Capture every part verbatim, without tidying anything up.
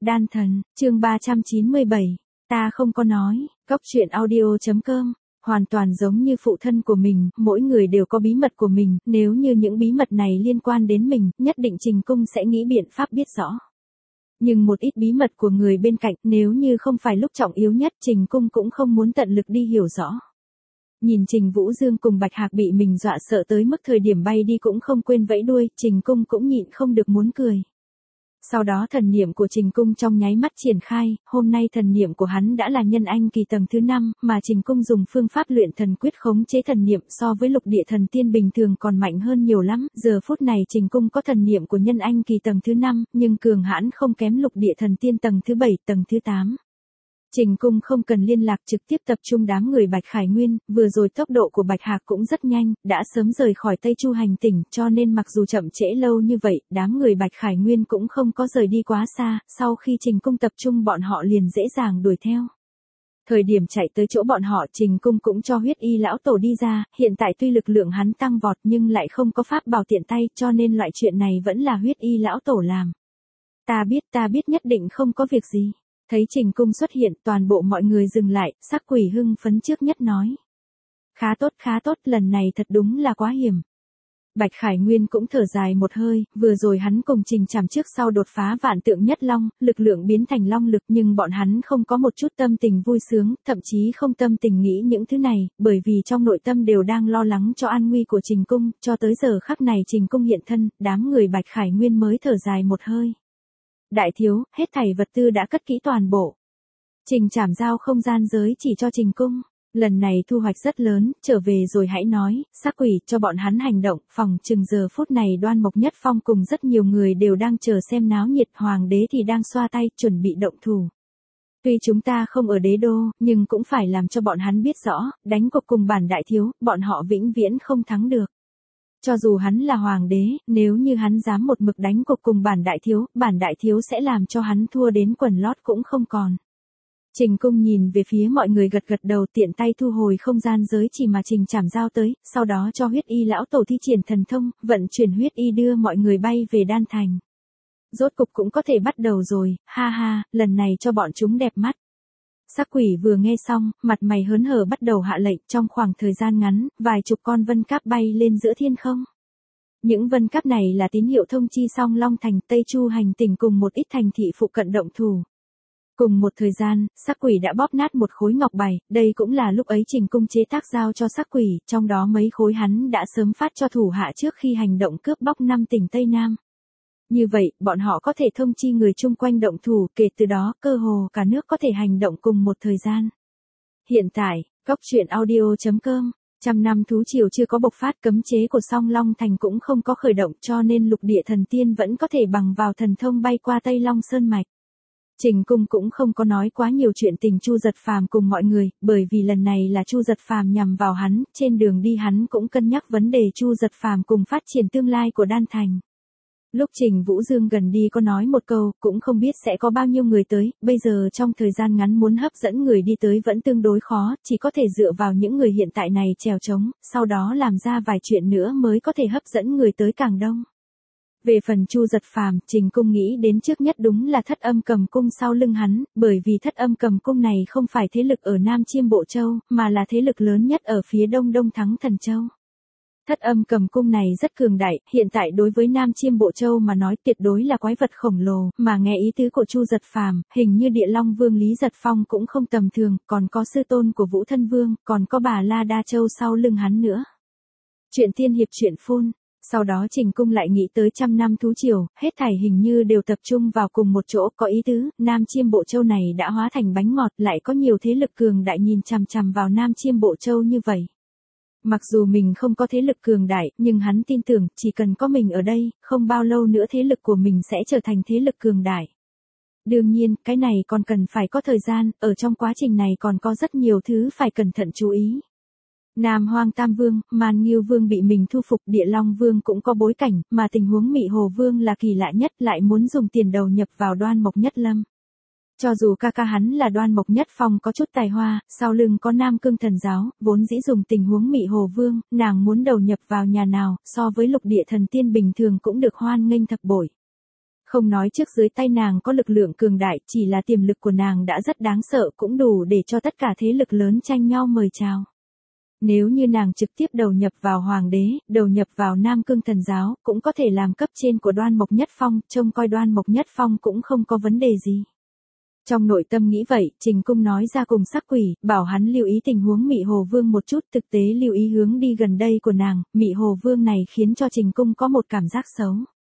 Đan thần, chương ba trăm chín mươi bảy. Ta không có nói, Cốc truyện audio chấm com. Hoàn toàn giống như phụ thân của mình, mỗi người đều có bí mật của mình, nếu như những bí mật này liên quan đến mình, nhất định Trình Cung sẽ nghĩ biện pháp biết rõ. Nhưng một ít bí mật của người bên cạnh, nếu như không phải lúc trọng yếu nhất, Trình Cung cũng không muốn tận lực đi hiểu rõ. Nhìn Trình Vũ Dương cùng Bạch Hạc bị mình dọa sợ tới mức thời điểm bay đi cũng không quên vẫy đuôi, Trình Cung cũng nhịn không được muốn cười. Sau đó thần niệm của Trình Cung trong nháy mắt triển khai, hôm nay thần niệm của hắn đã là nhân anh kỳ tầng thứ năm, mà Trình Cung dùng phương pháp luyện thần quyết khống chế thần niệm so với lục địa thần tiên bình thường còn mạnh hơn nhiều lắm, giờ phút này Trình Cung có thần niệm của nhân anh kỳ tầng thứ năm, nhưng cường hãn không kém lục địa thần tiên tầng thứ bảy, tầng thứ tám. Trình Cung không cần liên lạc trực tiếp tập trung đám người Bạch Khải Nguyên, vừa rồi tốc độ của Bạch Hạc cũng rất nhanh, đã sớm rời khỏi Tây Chu hành tỉnh, cho nên mặc dù chậm trễ lâu như vậy, đám người Bạch Khải Nguyên cũng không có rời đi quá xa, sau khi Trình Cung tập trung bọn họ liền dễ dàng đuổi theo. Thời điểm chạy tới chỗ bọn họ, Trình Cung cũng cho huyết y lão tổ đi ra, hiện tại tuy lực lượng hắn tăng vọt nhưng lại không có pháp bảo tiện tay, cho nên loại chuyện này vẫn là huyết y lão tổ làm. Ta biết ta biết nhất định không có việc gì. Thấy Trình Cung xuất hiện, toàn bộ mọi người dừng lại, sắc quỷ hưng phấn trước nhất nói. Khá tốt khá tốt, lần này thật đúng là quá hiểm. Bạch Khải Nguyên cũng thở dài một hơi, vừa rồi hắn cùng Trình Trảm trước sau đột phá vạn tượng nhất long, lực lượng biến thành long lực, nhưng bọn hắn không có một chút tâm tình vui sướng, thậm chí không tâm tình nghĩ những thứ này, bởi vì trong nội tâm đều đang lo lắng cho an nguy của Trình Cung, cho tới giờ khắc này Trình Cung hiện thân, đám người Bạch Khải Nguyên mới thở dài một hơi. Đại thiếu, hết thảy vật tư đã cất kỹ toàn bộ. Trình Trảm giao không gian giới chỉ cho Trình Cung. Lần này thu hoạch rất lớn, trở về rồi hãy nói, sắc quỷ cho bọn hắn hành động, phòng chừng giờ phút này Đoan Mộc Nhất Phong cùng rất nhiều người đều đang chờ xem náo nhiệt, hoàng đế thì đang xoa tay, chuẩn bị động thủ. Tuy chúng ta không ở đế đô, nhưng cũng phải làm cho bọn hắn biết rõ, đánh cuộc cùng bản đại thiếu, bọn họ vĩnh viễn không thắng được. Cho dù hắn là hoàng đế, nếu như hắn dám một mực đánh cuộc cùng bản đại thiếu, bản đại thiếu sẽ làm cho hắn thua đến quần lót cũng không còn. Trình Cung nhìn về phía mọi người gật gật đầu, tiện tay thu hồi không gian giới chỉ mà Trình Trảm giao tới, sau đó cho huyết y lão tổ thi triển thần thông, vận chuyển huyết y đưa mọi người bay về Đan Thành. Rốt cục cũng có thể bắt đầu rồi, ha ha, lần này cho bọn chúng đẹp mắt. Sắc quỷ vừa nghe xong, mặt mày hớn hở bắt đầu hạ lệnh, trong khoảng thời gian ngắn, vài chục con vân cáp bay lên giữa thiên không. Những vân cáp này là tín hiệu thông chi Song Long Thành, Tây Chu hành tỉnh cùng một ít thành thị phụ cận động thủ. Cùng một thời gian, sắc quỷ đã bóp nát một khối ngọc bài, đây cũng là lúc ấy Trình Cung chế tác giao cho sắc quỷ, trong đó mấy khối hắn đã sớm phát cho thủ hạ trước khi hành động cướp bóc năm tỉnh Tây Nam. Như vậy, bọn họ có thể thông chi người chung quanh động thủ, kể từ đó, cơ hồ cả nước có thể hành động cùng một thời gian. Hiện tại, Cốc truyện audio chấm com, trăm năm thú triều chưa có bộc phát, cấm chế của Song Long Thành cũng không có khởi động, cho nên lục địa thần tiên vẫn có thể bằng vào thần thông bay qua Tây Long Sơn Mạch. Trình Cung cũng không có nói quá nhiều chuyện tình Chu Giật Phàm cùng mọi người, bởi vì lần này là Chu Giật Phàm nhằm vào hắn, trên đường đi hắn cũng cân nhắc vấn đề Chu Giật Phàm cùng phát triển tương lai của Đan Thành. Lúc Trình Vũ Dương gần đi có nói một câu, cũng không biết sẽ có bao nhiêu người tới, bây giờ trong thời gian ngắn muốn hấp dẫn người đi tới vẫn tương đối khó, chỉ có thể dựa vào những người hiện tại này trèo trống, sau đó làm ra vài chuyện nữa mới có thể hấp dẫn người tới càng đông. Về phần Chu Giật Phàm, Trình Cung nghĩ đến trước nhất đúng là Thất Âm Cầm Cung sau lưng hắn, bởi vì Thất Âm Cầm Cung này không phải thế lực ở Nam Chiêm Bộ Châu, mà là thế lực lớn nhất ở phía đông Đông Thắng Thần Châu. Thất Âm Cầm Cung này rất cường đại, hiện tại đối với Nam Chiêm Bộ Châu mà nói tuyệt đối là quái vật khổng lồ, mà nghe ý tứ của Chu Giật Phàm, hình như Địa Long Vương Lý Giật Phong cũng không tầm thường, còn có sư tôn của Vũ Thân Vương, còn có bà La Đa Châu sau lưng hắn nữa. Chuyện tiên hiệp truyện phun. Sau đó Trình Cung lại nghĩ tới trăm năm thú triều, hết thảy hình như đều tập trung vào cùng một chỗ, có ý tứ, Nam Chiêm Bộ Châu này đã hóa thành bánh ngọt, lại có nhiều thế lực cường đại nhìn chằm chằm vào Nam Chiêm Bộ Châu như vậy. Mặc dù mình không có thế lực cường đại, nhưng hắn tin tưởng, chỉ cần có mình ở đây, không bao lâu nữa thế lực của mình sẽ trở thành thế lực cường đại. Đương nhiên, cái này còn cần phải có thời gian, ở trong quá trình này còn có rất nhiều thứ phải cẩn thận chú ý. Nam Hoang Tam Vương, Man Nghiêu Vương bị mình thu phục, Địa Long Vương cũng có bối cảnh, mà tình huống Mị Hồ Vương là kỳ lạ nhất, lại muốn dùng tiền đầu nhập vào Đoan Mộc Nhất Lâm. Cho dù ca ca hắn là Đoan Mộc Nhất Phong có chút tài hoa, sau lưng có Nam Cương Thần Giáo, vốn dĩ dùng tình huống Mị Hồ Vương, nàng muốn đầu nhập vào nhà nào, so với lục địa thần tiên bình thường cũng được hoan nghênh thập bội. Không nói trước dưới tay nàng có lực lượng cường đại, chỉ là tiềm lực của nàng đã rất đáng sợ, cũng đủ để cho tất cả thế lực lớn tranh nhau mời chào. Nếu như nàng trực tiếp đầu nhập vào hoàng đế, đầu nhập vào Nam Cương Thần giáo, cũng có thể làm cấp trên của Đoan Mộc Nhất Phong, trông coi Đoan Mộc Nhất Phong cũng không có vấn đề gì. Trong nội tâm nghĩ vậy, Trình Cung nói ra cùng Sắc Quỷ, bảo hắn lưu ý tình huống Mị Hồ Vương một chút, thực tế lưu ý hướng đi gần đây của nàng. Mị Hồ Vương này khiến cho Trình Cung có một cảm giác xấu.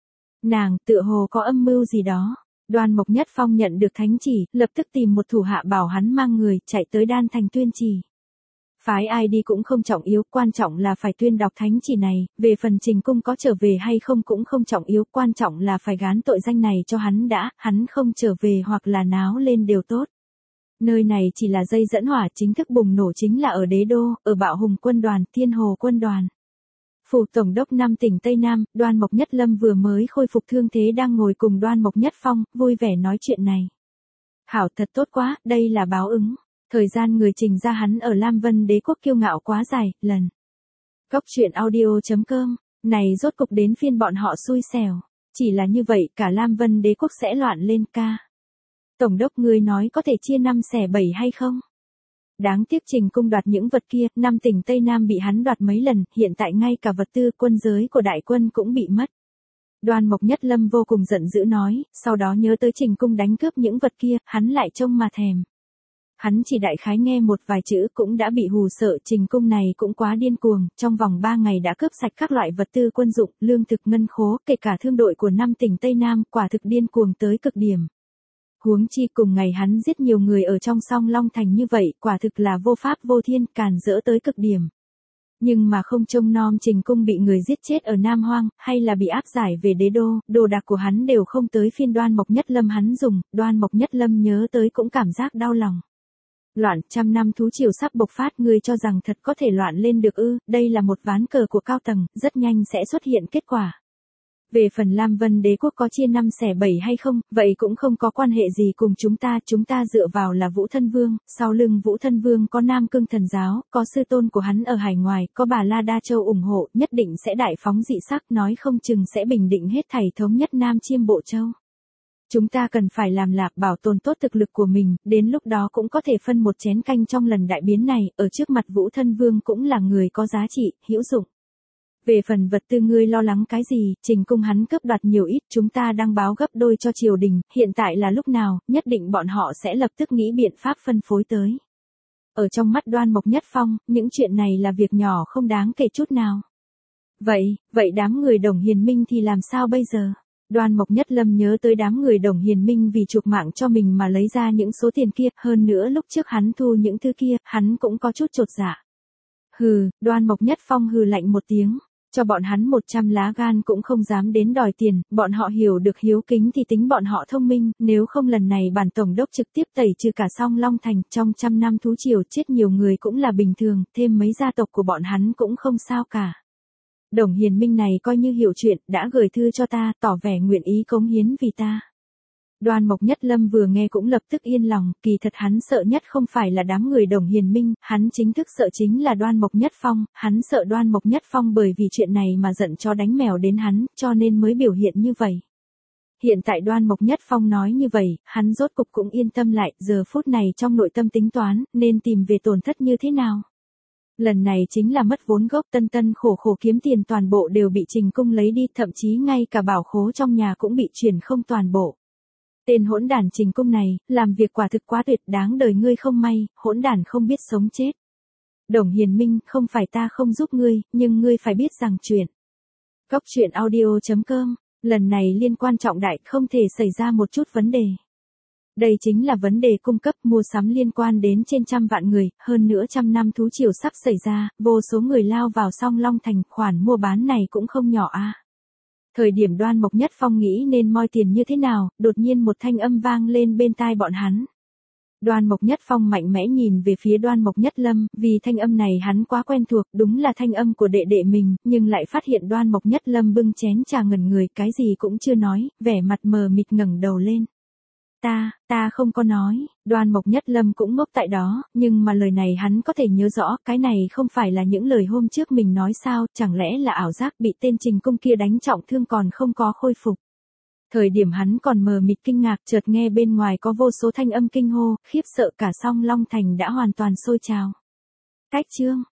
Nàng tựa hồ có âm mưu gì đó. Đoan Mộc Nhất Phong nhận được thánh chỉ, lập tức tìm một thủ hạ bảo hắn mang người chạy tới Đan Thành tuyên chỉ. Phái ai đi cũng không trọng yếu, quan trọng là phải tuyên đọc thánh chỉ này, về phần Trình Cung có trở về hay không cũng không trọng yếu, quan trọng là phải gán tội danh này cho hắn đã, hắn không trở về hoặc là náo lên đều tốt. Nơi này chỉ là dây dẫn hỏa, chính thức bùng nổ chính là ở Đế Đô, ở Bạo Hùng quân đoàn, Thiên Hồ quân đoàn. Phủ Tổng đốc năm tỉnh Tây Nam, Đoan Mộc Nhất Lâm vừa mới khôi phục thương thế đang ngồi cùng Đoan Mộc Nhất Phong, vui vẻ nói chuyện này. Hảo thật tốt quá, đây là báo ứng. Thời gian người trình ra hắn ở Lam Vân Đế quốc kiêu ngạo quá dài, lần. Cốc truyện audio chấm com, này rốt cục đến phiên bọn họ xui xẻo. Chỉ là như vậy cả Lam Vân Đế quốc sẽ loạn lên ca. Tổng đốc ngươi nói có thể chia năm xẻ bảy hay không? Đáng tiếc Trình Cung đoạt những vật kia, năm tỉnh Tây Nam bị hắn đoạt mấy lần, hiện tại ngay cả vật tư quân giới của đại quân cũng bị mất. Đoan Mộc Nhất Lâm vô cùng giận dữ nói, sau đó nhớ tới Trình Cung đánh cướp những vật kia, hắn lại trông mà thèm. Hắn chỉ đại khái nghe một vài chữ cũng đã bị hù sợ, Trình Cung này cũng quá điên cuồng, trong vòng ba ngày đã cướp sạch các loại vật tư quân dụng, lương thực ngân khố, kể cả thương đội của năm tỉnh Tây Nam, quả thực điên cuồng tới cực điểm. Huống chi cùng ngày hắn giết nhiều người ở trong Song Long Thành như vậy, quả thực là vô pháp vô thiên, càn rỡ tới cực điểm. Nhưng mà không trông nom Trình Cung bị người giết chết ở Nam Hoang, hay là bị áp giải về Đế Đô, đồ đạc của hắn đều không tới phiên Đoan Mộc Nhất Lâm hắn dùng, Đoan Mộc Nhất Lâm nhớ tới cũng cảm giác đau lòng. Loạn, trăm năm thú triều sắp bộc phát, ngươi cho rằng thật có thể loạn lên được ư? Đây là một ván cờ của cao tầng, rất nhanh sẽ xuất hiện kết quả. Về phần Lam Vân Đế quốc có chia năm xẻ bảy hay không, vậy cũng không có quan hệ gì cùng chúng ta, chúng ta dựa vào là Vũ Thân Vương, sau lưng Vũ Thân Vương có Nam Cương Thần giáo, có sư tôn của hắn ở hải ngoài, có bà La Đa Châu ủng hộ, nhất định sẽ đại phóng dị sắc, nói không chừng sẽ bình định hết thảy thống nhất Nam Chiêm Bộ Châu. Chúng ta cần phải làm là bảo tồn tốt thực lực của mình, đến lúc đó cũng có thể phân một chén canh trong lần đại biến này, ở trước mặt Vũ Thân Vương cũng là người có giá trị, hữu dụng. Về phần vật tư ngươi lo lắng cái gì, Trình Cung hắn cướp đoạt nhiều ít, chúng ta đang báo gấp đôi cho triều đình, hiện tại là lúc nào, nhất định bọn họ sẽ lập tức nghĩ biện pháp phân phối tới. Ở trong mắt Đoan Mộc Nhất Phong, những chuyện này là việc nhỏ không đáng kể chút nào. Vậy, vậy đám người Đồng Hiền Minh thì làm sao bây giờ? Đoan Mộc Nhất Lâm nhớ tới đám người Đồng Hiền Minh vì chuộc mạng cho mình mà lấy ra những số tiền kia, hơn nữa lúc trước hắn thu những thứ kia, hắn cũng có chút chột dạ. Hừ, Đoan Mộc Nhất Phong hừ lạnh một tiếng, cho bọn hắn một trăm lá gan cũng không dám đến đòi tiền, bọn họ hiểu được hiếu kính thì tính bọn họ thông minh, nếu không lần này bản tổng đốc trực tiếp tẩy trừ cả Song Long Thành, trong trăm năm thú triều chết nhiều người cũng là bình thường, thêm mấy gia tộc của bọn hắn cũng không sao cả. Đồng Hiền Minh này coi như hiểu chuyện, đã gửi thư cho ta, tỏ vẻ nguyện ý cống hiến vì ta. Đoan Mộc Nhất Lâm vừa nghe cũng lập tức yên lòng, kỳ thật hắn sợ nhất không phải là đám người Đồng Hiền Minh, hắn chính thức sợ chính là Đoan Mộc Nhất Phong, hắn sợ Đoan Mộc Nhất Phong bởi vì chuyện này mà giận chó đánh mèo đến hắn, cho nên mới biểu hiện như vậy. Hiện tại Đoan Mộc Nhất Phong nói như vậy, hắn rốt cục cũng yên tâm lại, giờ phút này trong nội tâm tính toán, nên tìm về tổn thất như thế nào. Lần này chính là mất vốn gốc, tân tân khổ khổ kiếm tiền toàn bộ đều bị Trình Cung lấy đi, thậm chí ngay cả bảo khố trong nhà cũng bị chuyển không toàn bộ. Tên hỗn đản Trình Cung này, làm việc quả thực quá tuyệt, đáng đời ngươi không may, hỗn đản không biết sống chết. Đồng Hiền Minh, không phải ta không giúp ngươi, nhưng ngươi phải biết rằng chuyện. Cốc truyện audio chấm com, lần này liên quan trọng đại, không thể xảy ra một chút vấn đề. Đây chính là vấn đề cung cấp mua sắm liên quan đến trên trăm vạn người, hơn nữa trăm năm thú triều sắp xảy ra, vô số người lao vào Song Long Thành, khoản mua bán này cũng không nhỏ a. À. Thời điểm Đoan Mộc Nhất Phong nghĩ nên moi tiền như thế nào, đột nhiên một thanh âm vang lên bên tai bọn hắn. Đoan Mộc Nhất Phong mạnh mẽ nhìn về phía Đoan Mộc Nhất Lâm, vì thanh âm này hắn quá quen thuộc, đúng là thanh âm của đệ đệ mình, nhưng lại phát hiện Đoan Mộc Nhất Lâm bưng chén trà ngẩn người, cái gì cũng chưa nói, vẻ mặt mờ mịt ngẩng đầu lên. Ta, ta không có nói, Đoan Mộc Nhất Lâm cũng ngốc tại đó, nhưng mà lời này hắn có thể nhớ rõ, cái này không phải là những lời hôm trước mình nói sao, chẳng lẽ là ảo giác bị tên Trình Cung kia đánh trọng thương còn không có khôi phục. Thời điểm hắn còn mờ mịt kinh ngạc, chợt nghe bên ngoài có vô số thanh âm kinh hô, khiếp sợ cả Song Long Thành đã hoàn toàn sôi trào. Cách chương